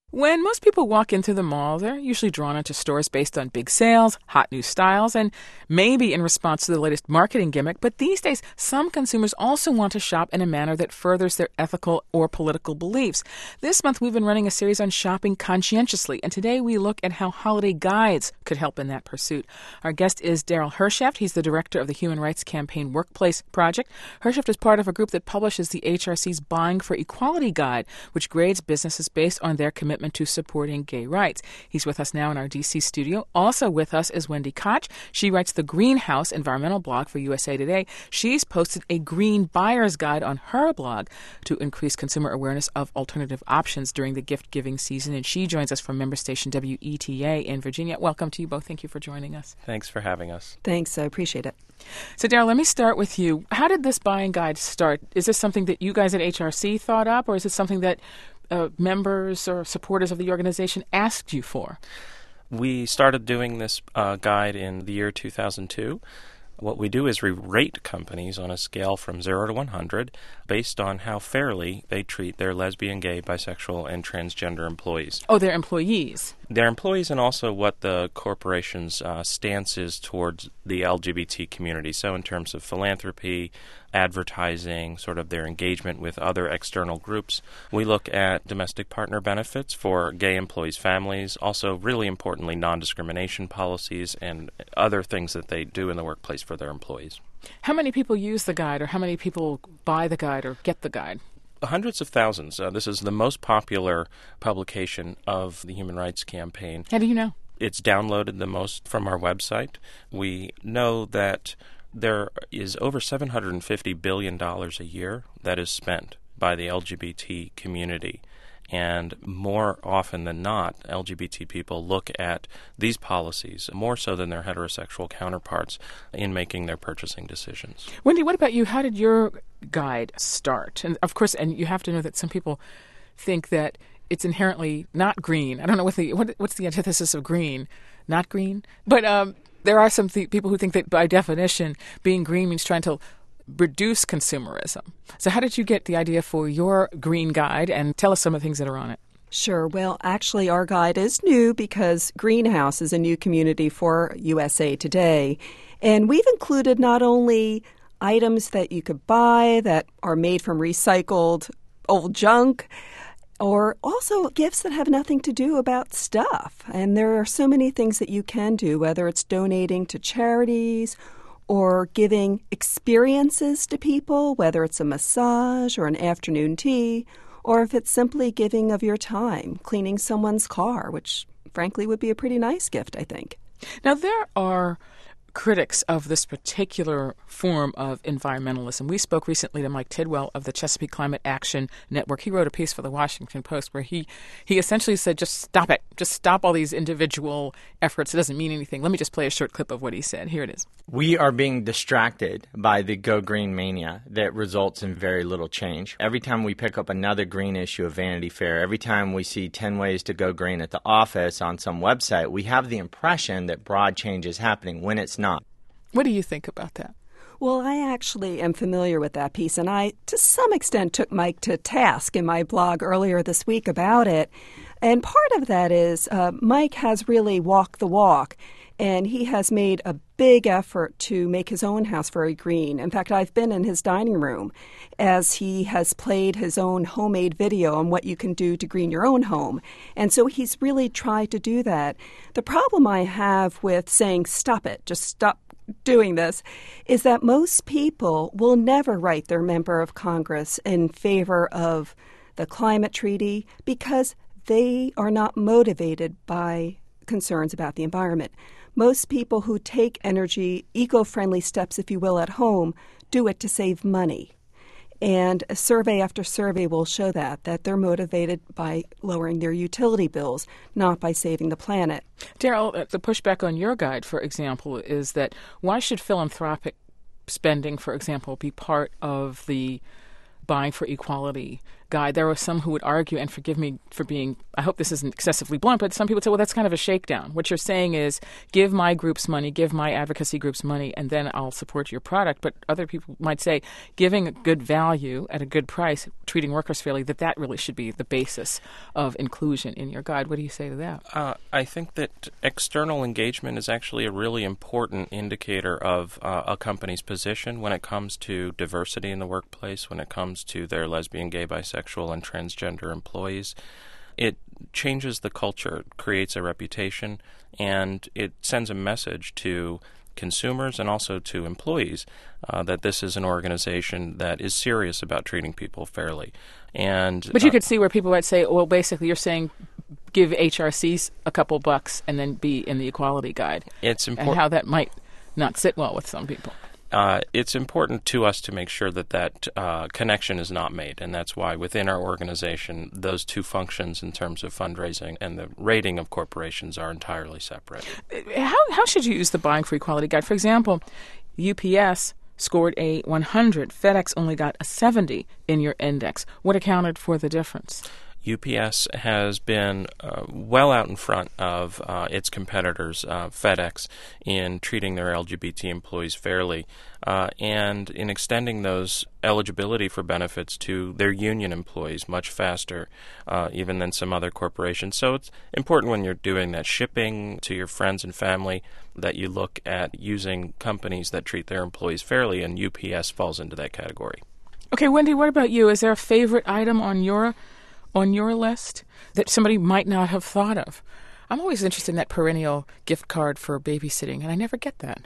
When most people walk into the mall, they're usually drawn into stores based on big sales, hot new styles, and maybe in response to the latest marketing gimmick. But these days, some consumers also want to shop in a manner that furthers their ethical or political beliefs. This month, we've been running a series on shopping conscientiously, and today we look at how holiday guides could help in that pursuit. Our guest is Daryl Hershaft. He's the director of the Human Rights Campaign Workplace Project. Hershaft is part of a group that publishes the HRC's Buying for Equality Guide, which grades businesses based on their commitment to supporting gay rights. He's with us now in our D.C. studio. Also with us is Wendy Koch. She writes the Greenhouse environmental blog for USA Today. She's posted a green buyer's guide on her blog to increase consumer awareness of alternative options during the gift-giving season, and she joins us from member station WETA in Virginia. Welcome to you both. Thank you for joining us. Thanks for having us. Thanks. I appreciate it. So, Daryl, let me start with you. How did this buying guide start? Is this something that you guys at HRC thought up, or is it something that members or supporters of the organization asked you for? We started doing this guide in the year 2002. What we do is we rate companies on a scale from 0 to 100 based on how fairly they treat their lesbian, gay, bisexual, and transgender employees. Oh, they're employees. Their employees, and also what the corporation's stance is towards the LGBT community. So in terms of philanthropy, advertising, sort of their engagement with other external groups. We look at domestic partner benefits for gay employees' families, also really importantly non-discrimination policies and other things that they do in the workplace for their employees. How many people use the guide, or how many people buy the guide or get the guide? Hundreds of thousands. This is the most popular publication of the Human Rights Campaign. How do you know? It's downloaded the most from our website. We know that there is over $750 billion a year that is spent by the LGBT community. And more often than not, LGBT people look at these policies more so than their heterosexual counterparts in making their purchasing decisions. Wendy, what about you? How did your guide start? And of course, and you have to know that some people think that it's inherently not green. I don't know what's the antithesis of green. Not green? But there are some people who think that by definition, being green means trying to reduce consumerism. So how did you get the idea for your green guide, and tell us some of the things that are on it? Sure. Well, actually, our guide is new because Greenhouse is a new community for USA Today. And we've included not only items that you could buy that are made from recycled old junk, or also gifts that have nothing to do about stuff. And there are so many things that you can do, whether it's donating to charities or giving experiences to people, whether it's a massage or an afternoon tea, or if it's simply giving of your time, cleaning someone's car, which frankly would be a pretty nice gift, I think. Now, there are critics of this particular form of environmentalism. We spoke recently to Mike Tidwell of the Chesapeake Climate Action Network. He wrote a piece for the Washington Post where he essentially said, just stop it. Just stop all these individual efforts. It doesn't mean anything. Let me just play a short clip of what he said. Here it is. We are being distracted by the Go Green mania that results in very little change. Every time we pick up another green issue of Vanity Fair, every time we see 10 ways to go green at the office on some website, we have the impression that broad change is happening when it's not. What do you think about that? Well, I actually am familiar with that piece, and I, to some extent, took Mike to task in my blog earlier this week about it. And part of that is Mike has really walked the walk, and he has made a big effort to make his own house very green. In fact, I've been in his dining room as he has played his own homemade video on what you can do to green your own home. And so he's really tried to do that. The problem I have with saying, stop it, just stop doing this, is that most people will never write their member of Congress in favor of the climate treaty because they are not motivated by concerns about the environment. Most people who take energy, eco-friendly steps, if you will, at home, do it to save money. And survey after survey will show that they're motivated by lowering their utility bills, not by saving the planet. Daryl, the pushback on your guide, for example, is that why should philanthropic spending, for example, be part of the Buying for Equality guide. There are some who would argue, and forgive me for being, I hope this isn't excessively blunt, but some people say, well, that's kind of a shakedown. What you're saying is, give my groups money, give my advocacy groups money, and then I'll support your product. But other people might say, giving a good value at a good price, treating workers fairly, that really should be the basis of inclusion in your guide. What do you say to that? I think that external engagement is actually a really important indicator of a company's position when it comes to diversity in the workplace, when it comes to their lesbian, gay, bisexual, and transgender employees. It changes the culture, creates a reputation, and it sends a message to consumers and also to employees that this is an organization that is serious about treating people fairly. But you could see where people might say, well, basically you're saying give HRCs a couple bucks and then be in the equality guide. It's important. And how that might not sit well with some people. It's important to us to make sure that connection is not made, and that's why within our organization, those two functions in terms of fundraising and the rating of corporations are entirely separate. How should you use the Buying for Equality guide? For example, UPS scored a 100. FedEx only got a 70 in your index. What accounted for the difference? UPS has been well out in front of its competitors, FedEx, in treating their LGBT employees fairly and in extending those eligibility for benefits to their union employees much faster even than some other corporations. So it's important when you're doing that shipping to your friends and family that you look at using companies that treat their employees fairly, and UPS falls into that category. Okay, Wendy, what about you? Is there a favorite item on your list that somebody might not have thought of? I'm always interested in that perennial gift card for babysitting, and I never get that.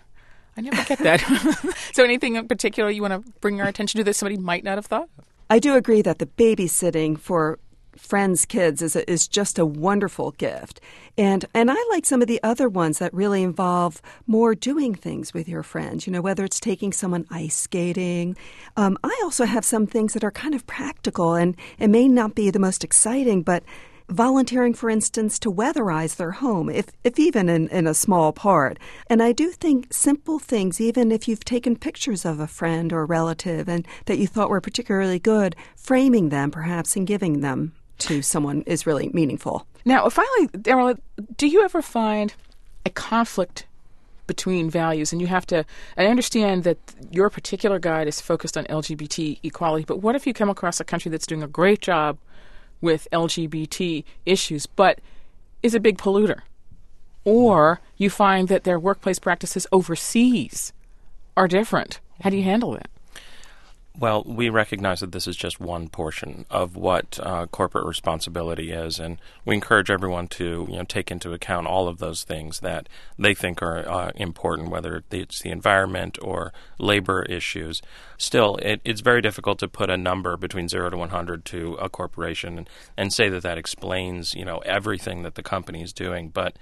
So anything in particular you want to bring our attention to that somebody might not have thought of? I do agree that the babysitting for friends' kids is just a wonderful gift. And I like some of the other ones that really involve more doing things with your friends, whether it's taking someone ice skating. I also have some things that are kind of practical, and it may not be the most exciting, but volunteering, for instance, to weatherize their home, if even in a small part. And I do think simple things, even if you've taken pictures of a friend or a relative and that you thought were particularly good, framing them perhaps and giving them to someone is really meaningful. Now, finally, Daryl, do you ever find a conflict between values? And I understand that your particular guide is focused on LGBT equality, but what if you come across a country that's doing a great job with LGBT issues, but is a big polluter? Or you find that their workplace practices overseas are different. How do you handle that? Well, we recognize that this is just one portion of what corporate responsibility is, and we encourage everyone to take into account all of those things that they think are important, whether it's the environment or labor issues. Still, it's very difficult to put a number between 0 to 100 to a corporation and say that explains everything that the company is doing. But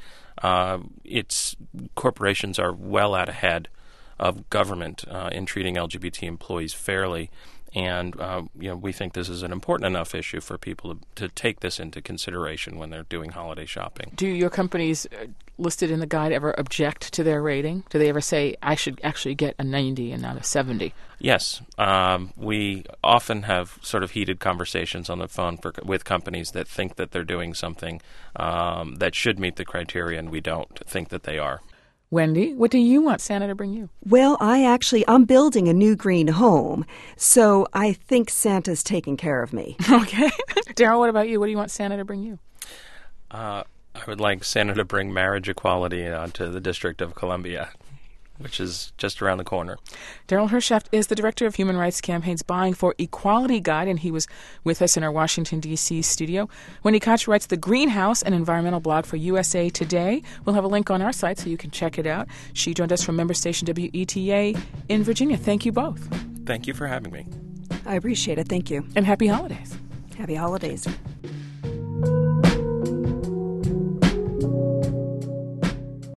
corporations are well out ahead of government in treating LGBT employees fairly, and we think this is an important enough issue for people to take this into consideration when they're doing holiday shopping. Do your companies listed in the guide ever object to their rating? Do they ever say, I should actually get a 90 and not a 70? Yes. We often have sort of heated conversations on the phone with companies that think that they're doing something that should meet the criteria, and we don't think that they are. Wendy, what do you want Santa to bring you? Well, I'm building a new green home, so I think Santa's taking care of me. Okay. Daryl, what about you? What do you want Santa to bring you? I would like Santa to bring marriage equality to the District of Columbia, which is just around the corner. Daryl Hershaft is the Director of Human Rights Campaign's Buying for Equality Guide, and he was with us in our Washington, D.C. studio. Wendy Koch writes the Greenhouse, an environmental blog for USA Today. We'll have a link on our site so you can check it out. She joined us from member station WETA in Virginia. Thank you both. Thank you for having me. I appreciate it. Thank you. And happy holidays. Happy holidays.